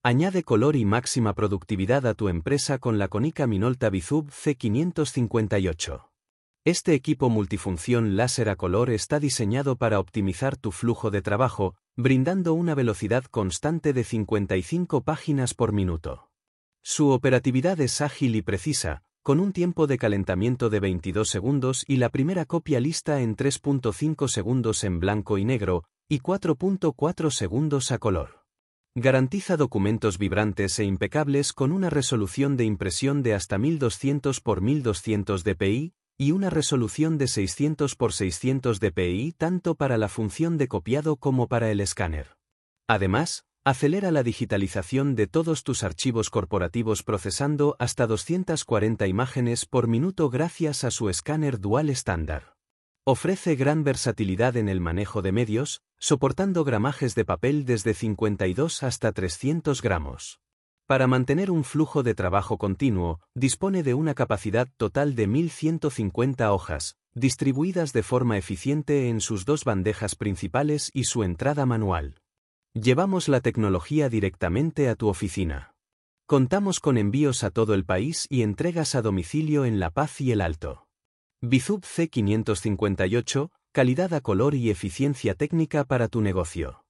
Añade color y máxima productividad a tu empresa con la Konica Minolta ViZub C558. Este equipo multifunción láser a color está diseñado para optimizar tu flujo de trabajo, brindando una velocidad constante de 55 páginas por minuto. Su operatividad es ágil y precisa, con un tiempo de calentamiento de 22 segundos y la primera copia lista en 3.5 segundos en blanco y negro, y 4.4 segundos a color. Garantiza documentos vibrantes e impecables con una resolución de impresión de hasta 1200 x 1200 dpi, y una resolución de 600 x 600 dpi tanto para la función de copiado como para el escáner. Además, acelera la digitalización de todos tus archivos corporativos procesando hasta 240 imágenes por minuto gracias a su escáner dual estándar. Ofrece gran versatilidad en el manejo de medios, soportando gramajes de papel desde 52 hasta 300 gramos. Para mantener un flujo de trabajo continuo, dispone de una capacidad total de 1150 hojas, distribuidas de forma eficiente en sus dos bandejas principales y su entrada manual. Llevamos la tecnología directamente a tu oficina. Contamos con envíos a todo el país y entregas a domicilio en La Paz y El Alto. ViZub C558, calidad a color y eficiencia técnica para tu negocio.